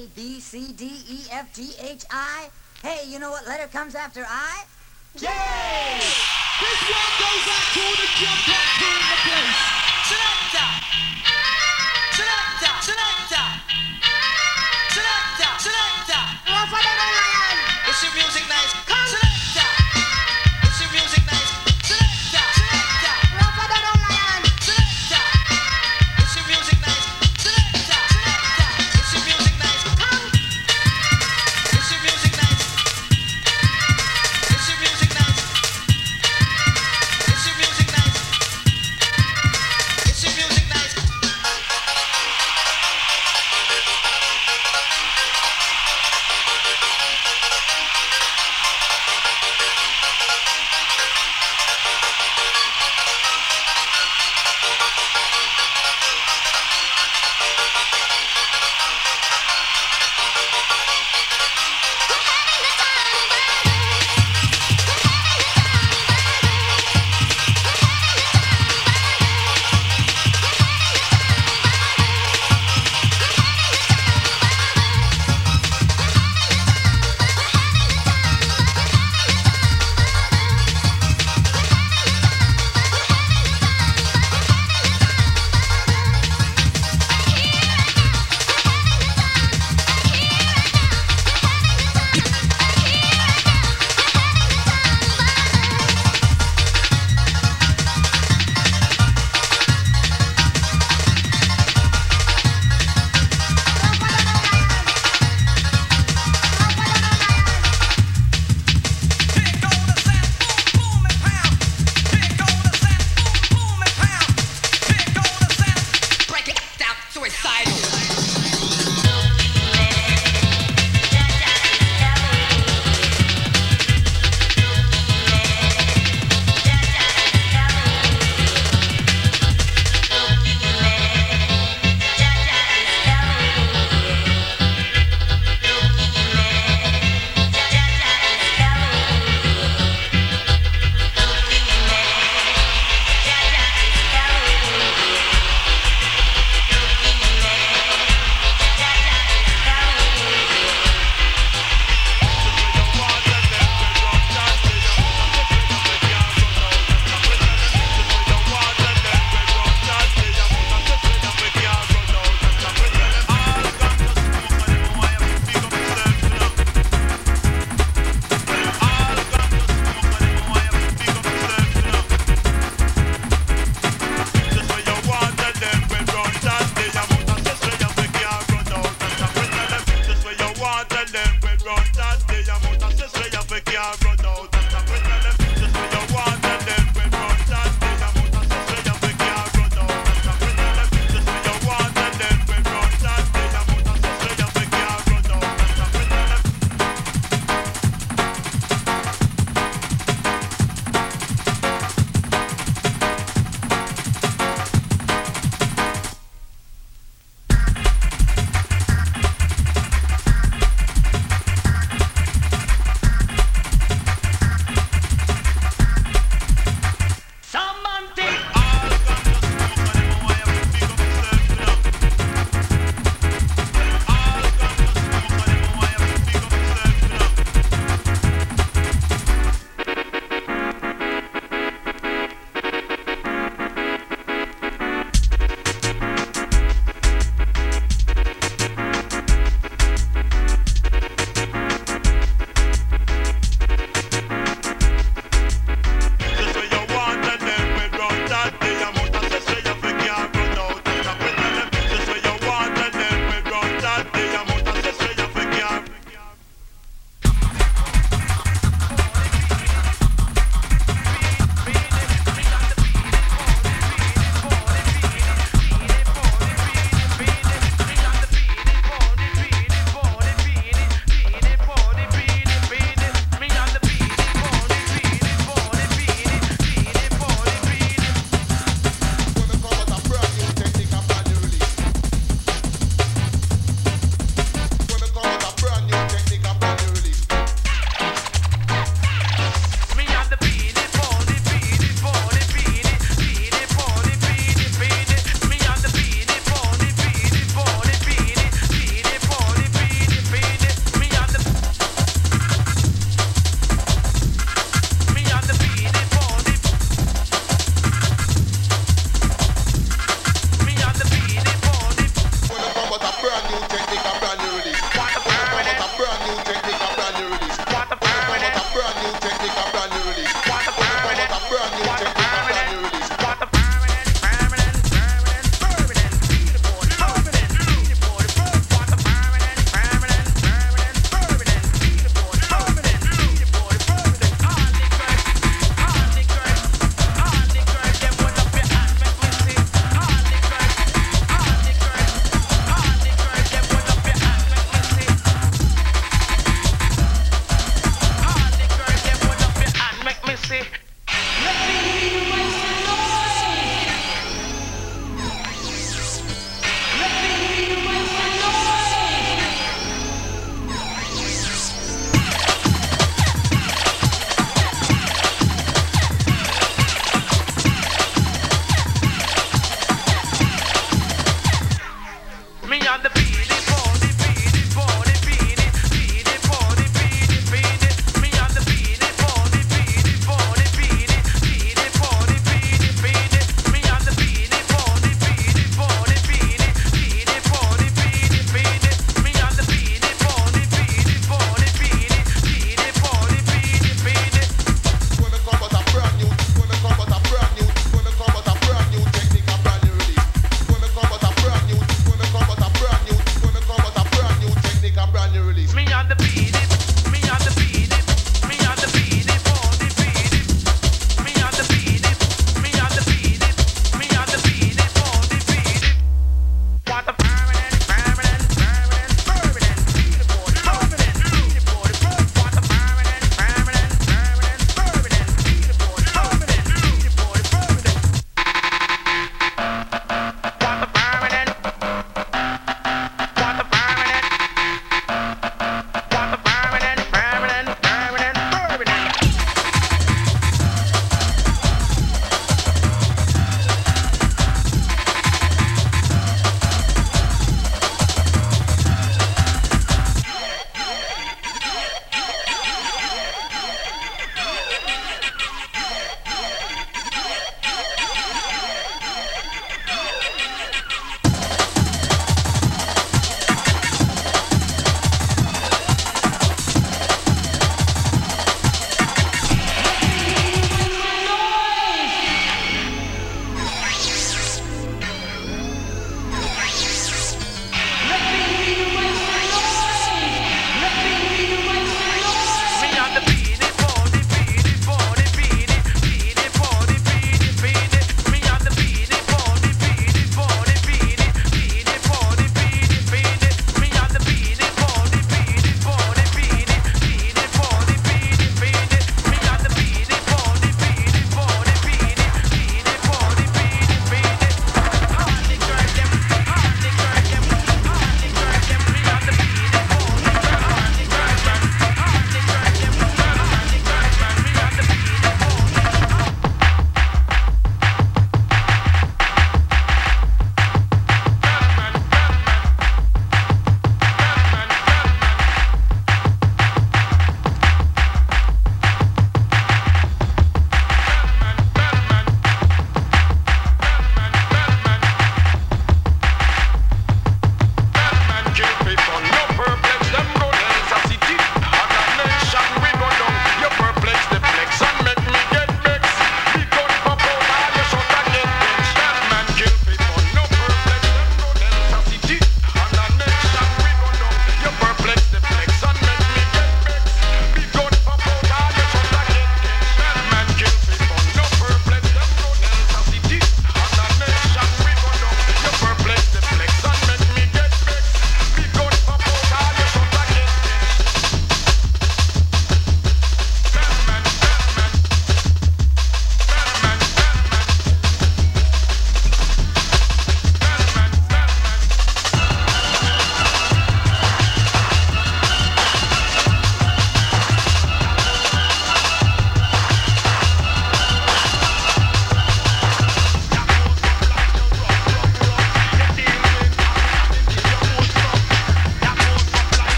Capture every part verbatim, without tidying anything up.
A, B, C, D, E, F, G, H, I. Hey, you know what letter comes after I? J! This one goes out to all the jump up crew in the place. Selector! Selector! Selector! Selector! Selector! It's your music nice. Come. Selector! It's your music nice. Selector! Selector! Selector! It's your music nice. Selector! Selector! It's your music nice. Come. It's your music nice. It's your music nice. It's your music nice.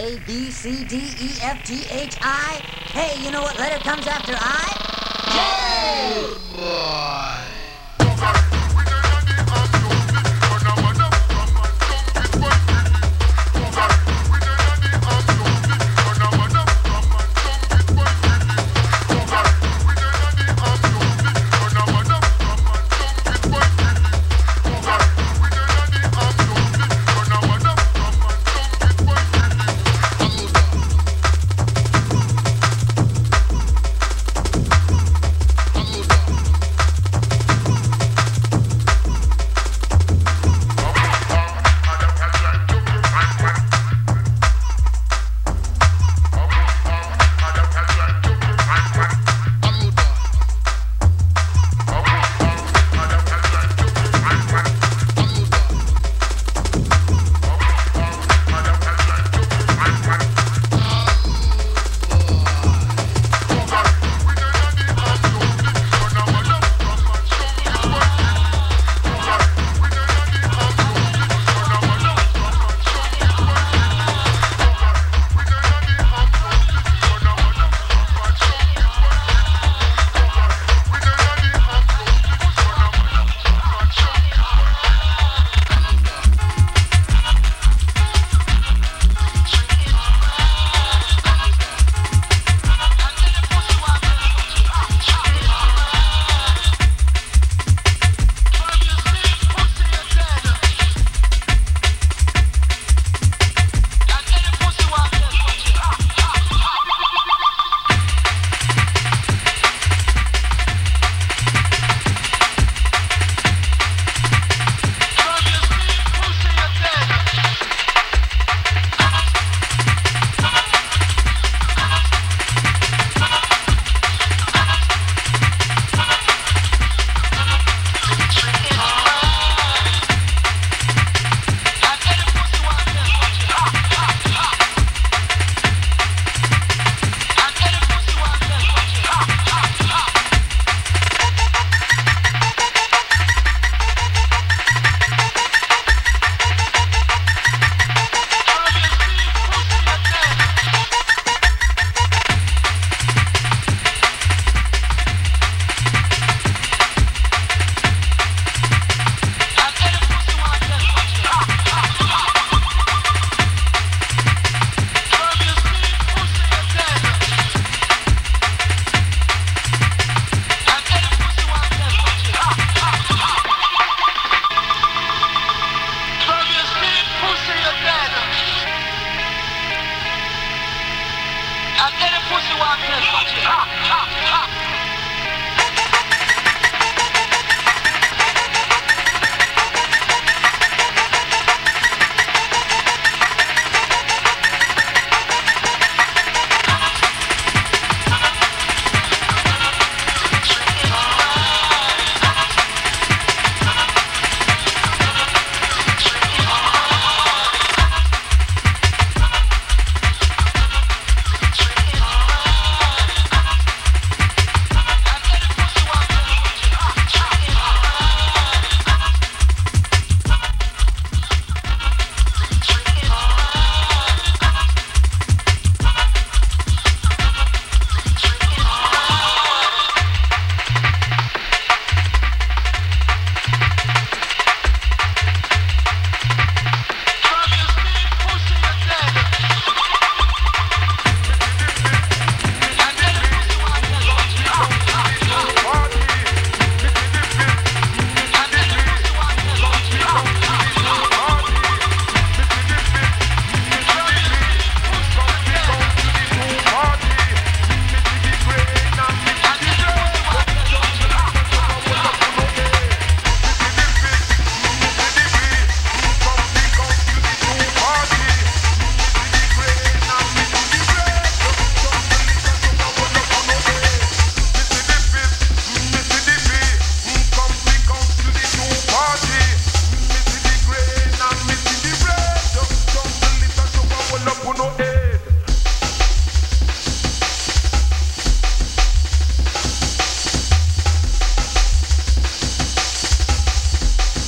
A, B, C, D, E, F, G, H, I. Hey, you know what letter comes after I? J!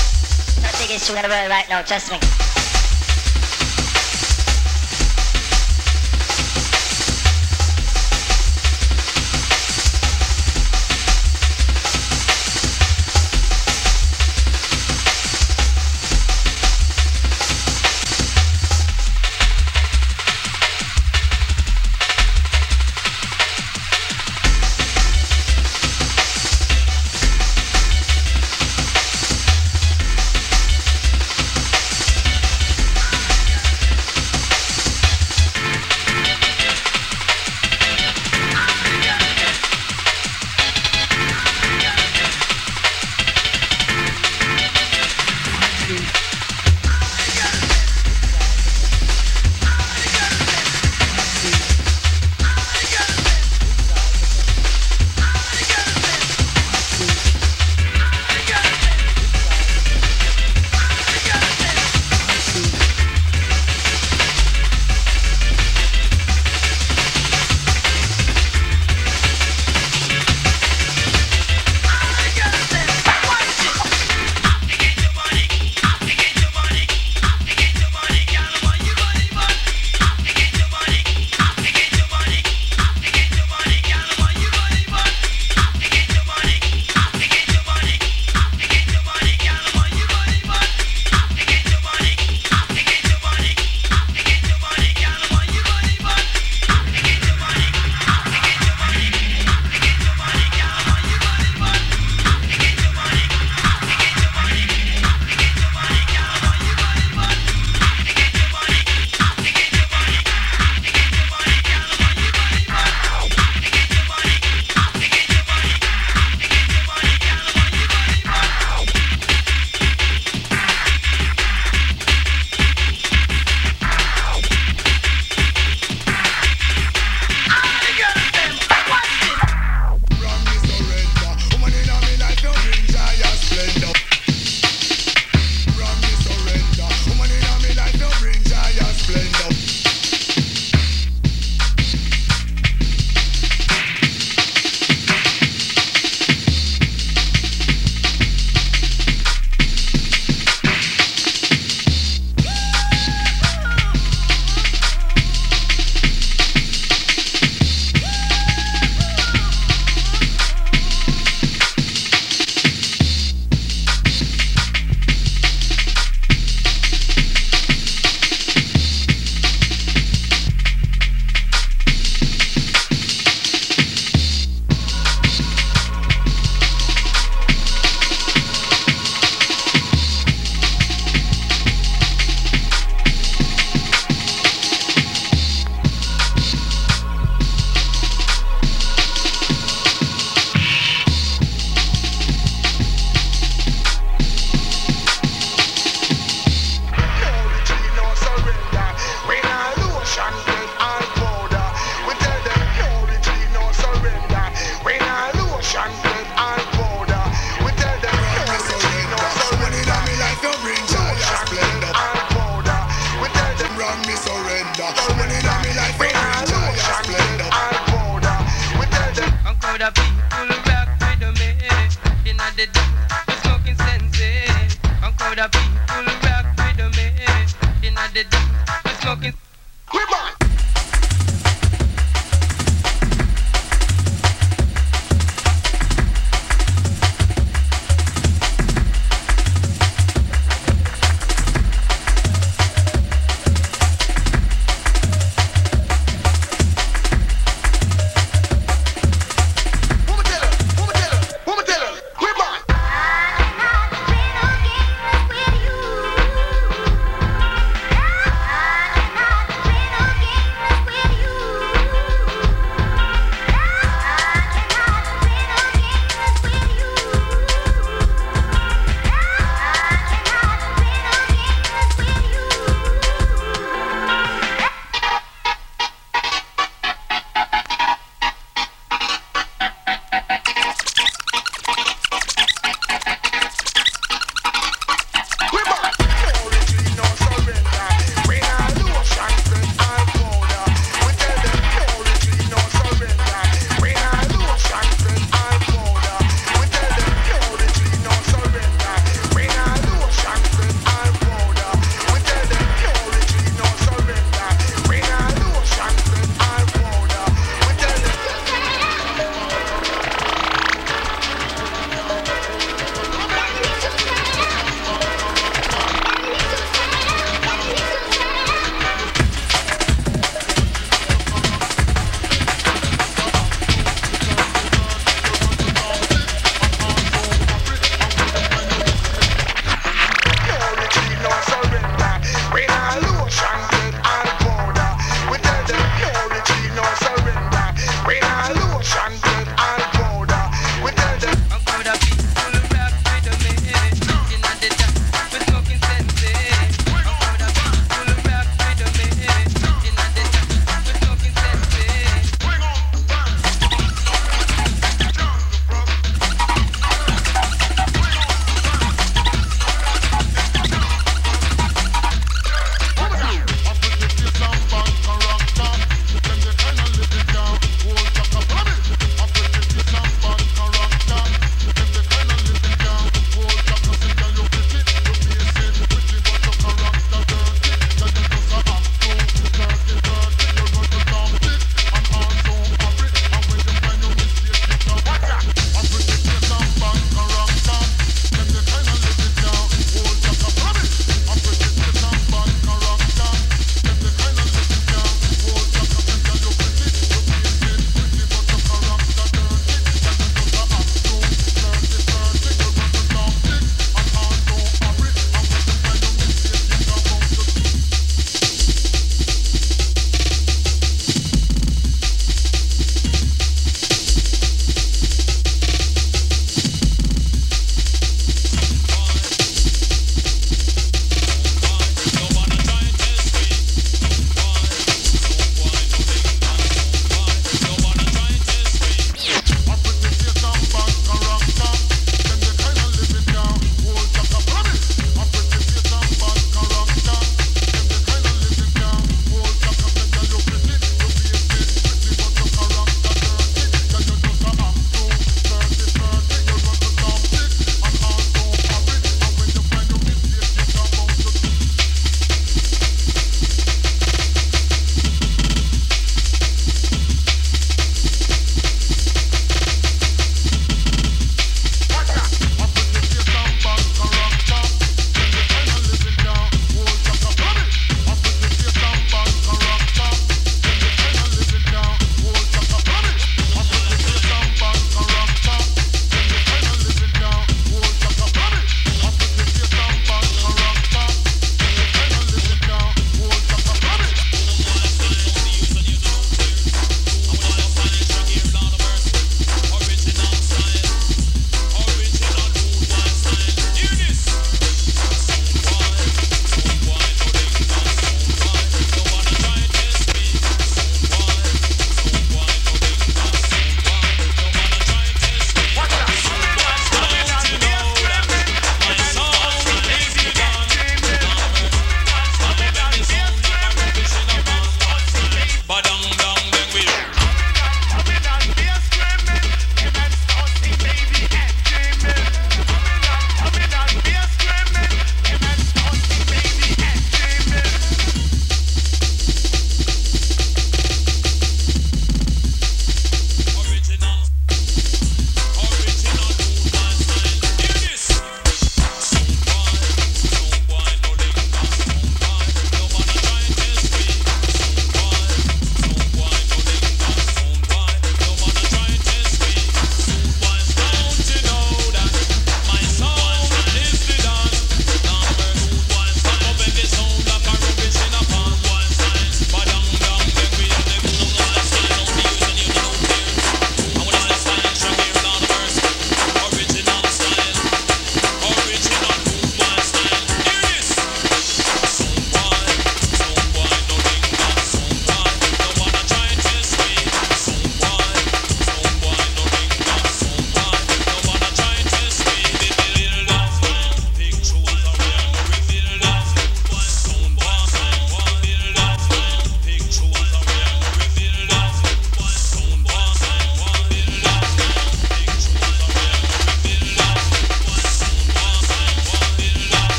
Right now, just me.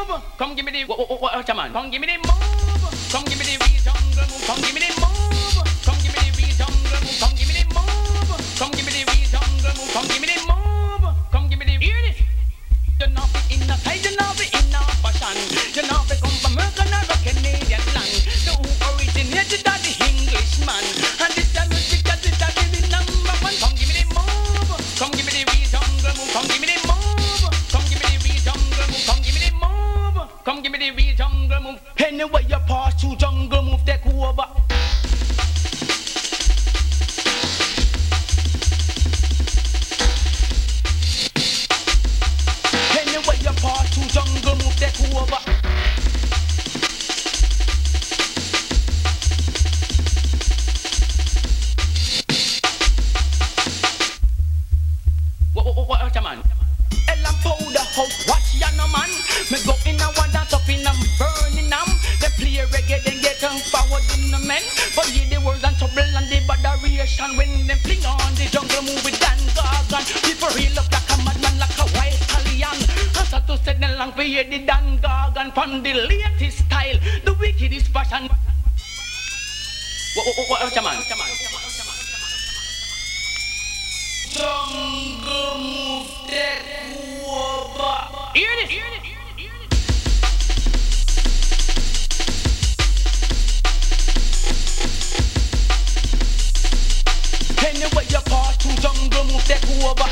move. Come give me the what what man. Come give me the move. Come give me the real jungle move. Come give me the move. Come give me the real jungle move. Come give me the move. Come give me the real jungle move. Come give me the move. Come give me the hear this. You know be in a side, you know be in a fashion. You know be come from American or Canadian land. The who originated that the Englishman. And this the music that is that the number one. Come give me the move. Come give me the real jungle move. Come give me the move. Come give me the real jungle move. Come give me the move. Come give me the real jungle move. Anyway you pass through jungle move, take over. Anyway you pass through jungle move, take over. What what what what man? Elam powder house, watch ya no man. Me go in a one dance up in a burning them. They play reggae, then get them forward in the men. But hear the words and trouble and the botheration when they fling on the jungle move with Dan Gargan. People real up like a madman, like a white Italian. I start to set the long for hear the Dan Gargan from the latest style, the wickedest fashion. What what what what man? Jungle move, take over. Hear this. Hear this. Anyway you pass through jungle move, take over.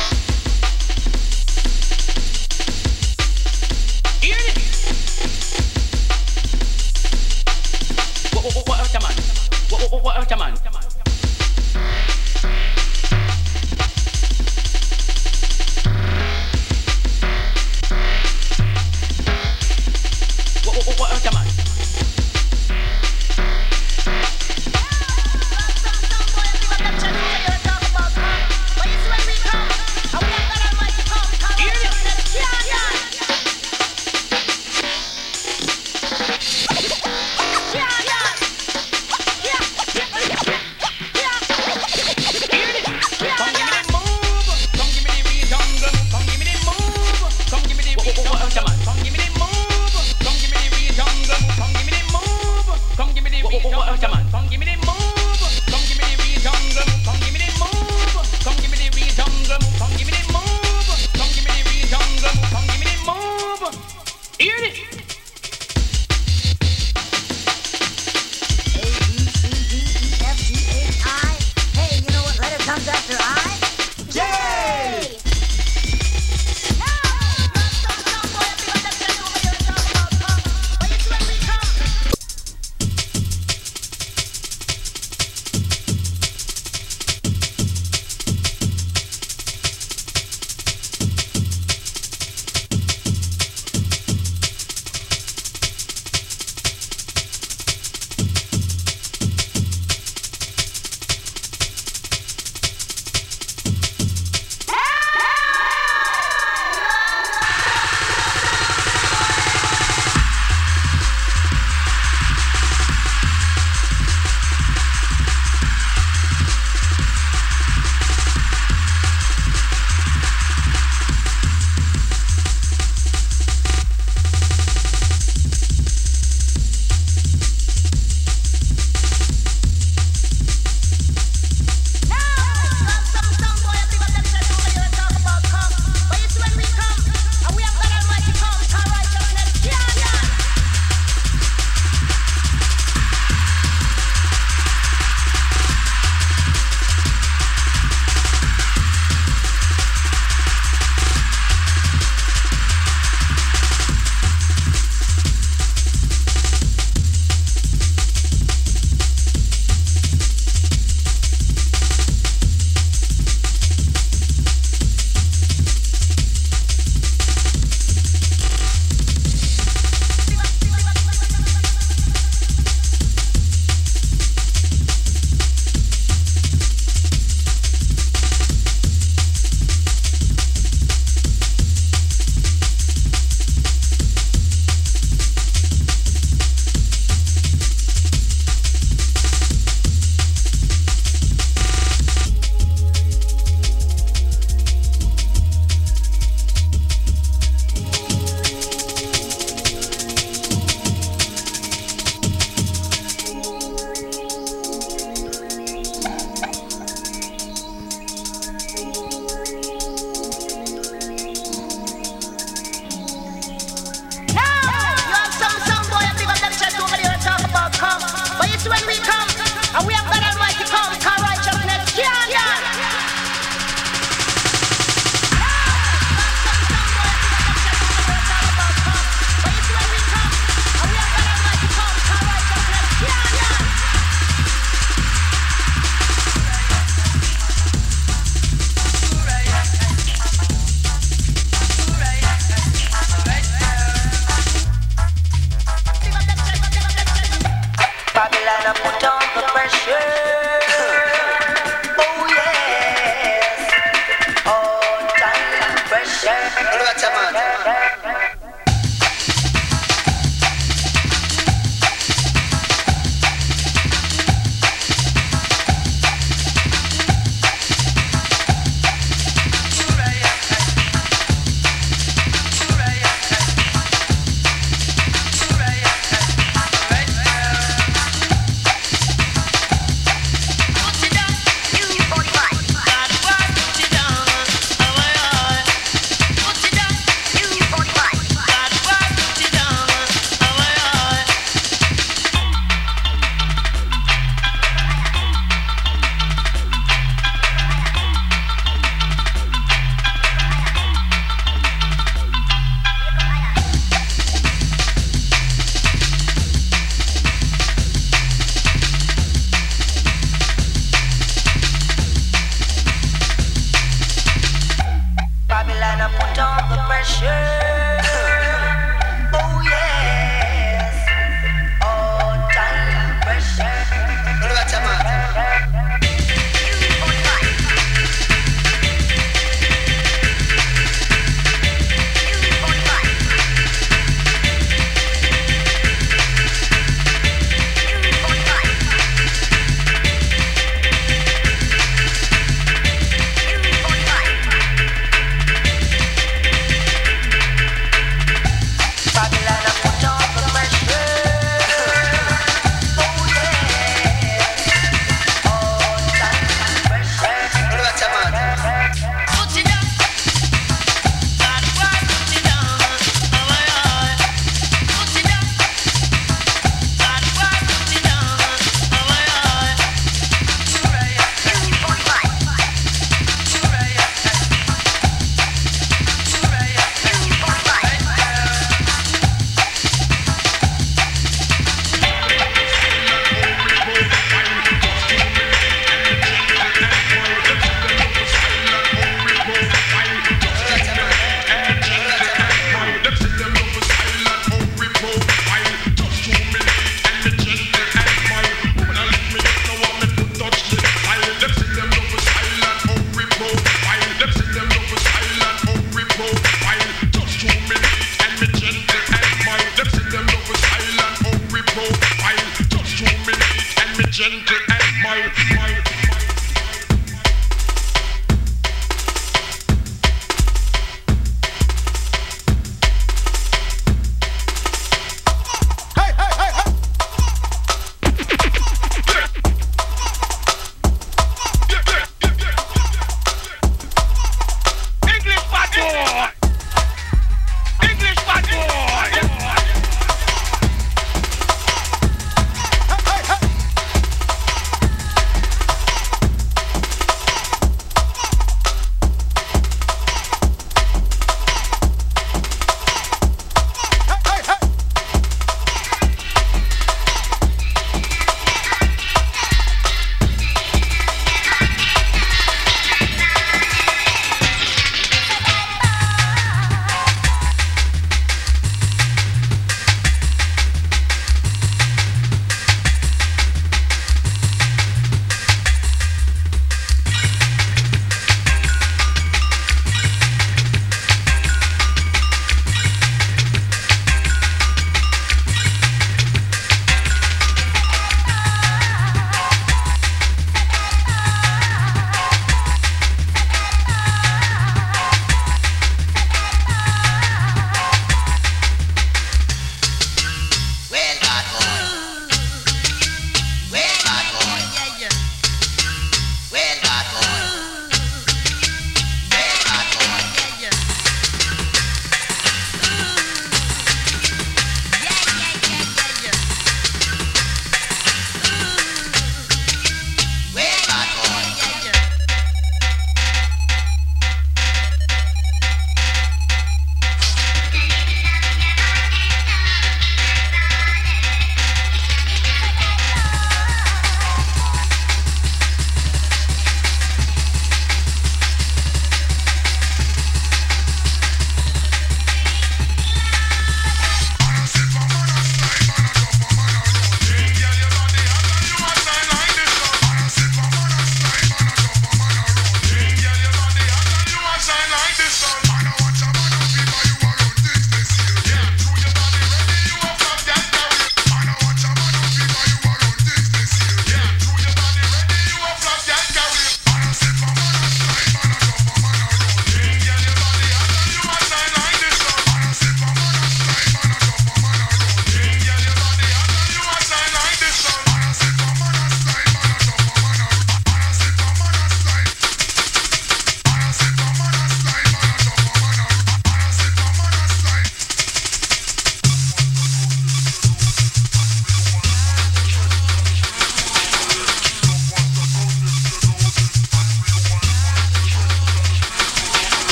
Hear this. What what what what man? What what what what man? What what what what man? But you see when we come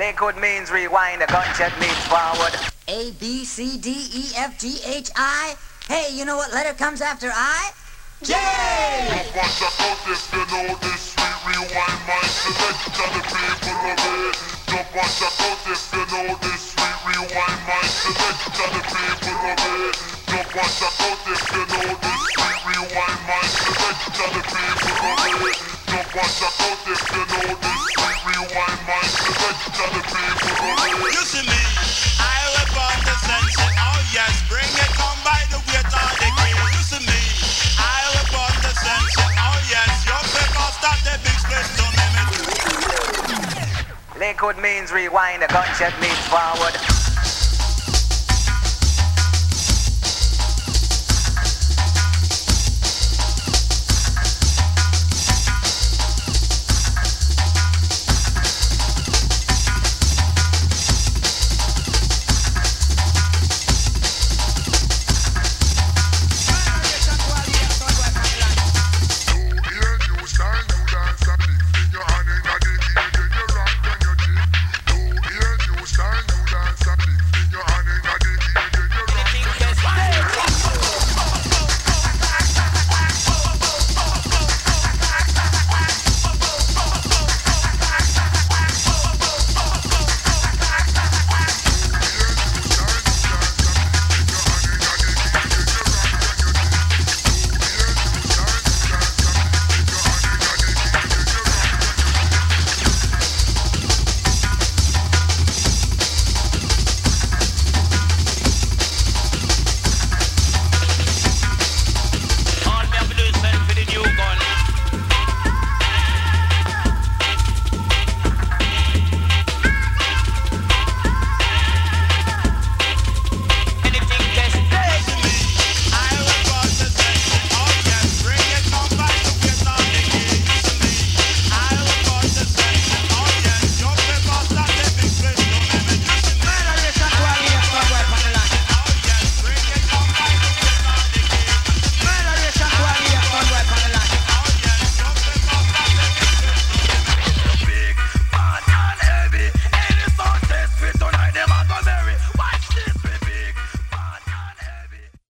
Liquid means rewind, a gunshot means forward. A, B, C, D, E, F, G, H, I. Hey, you know what letter comes after I? J! Don't watch out if you know this sweet rewind mind select and the people of it. Don't watch out if you know this sweet rewind mind select and the people of it. Don't watch out if you know this sweet rewind mind select and the people of it. Don't watch out if you know this sweet rewind mind select and the people of it. You see me, I whip on the sense, oh yes, bring it on by the weight of the king. You see me, I whip on the sense, oh yes, your pick off stop the big split, don't let me. Liquid means rewind, a gunshot means forward.